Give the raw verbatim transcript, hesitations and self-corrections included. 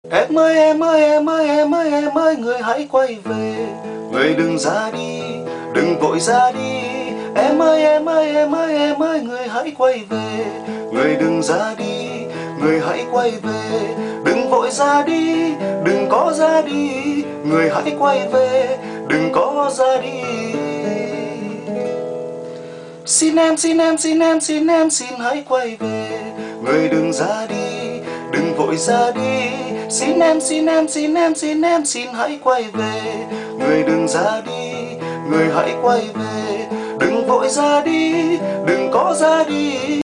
Em ơi em ơi em ơi em ơi em ơi, người hãy quay về, người đừng ra đi, đừng vội ra đi. Em ơi em ơi em ơi em ơi, người hãy quay về, người đừng ra đi, người hãy quay về, đừng vội ra đi, đừng có ra đi, người hãy quay về, đừng có ra đi. Xin em xin em xin em xin em xin hãy quay về, người đừng ra đi, đừng vội ra đi. Xin em xin em xin em xin em xin hãy quay về, người đừng ra đi, người hãy quay về, đừng vội ra đi, đừng có ra đi.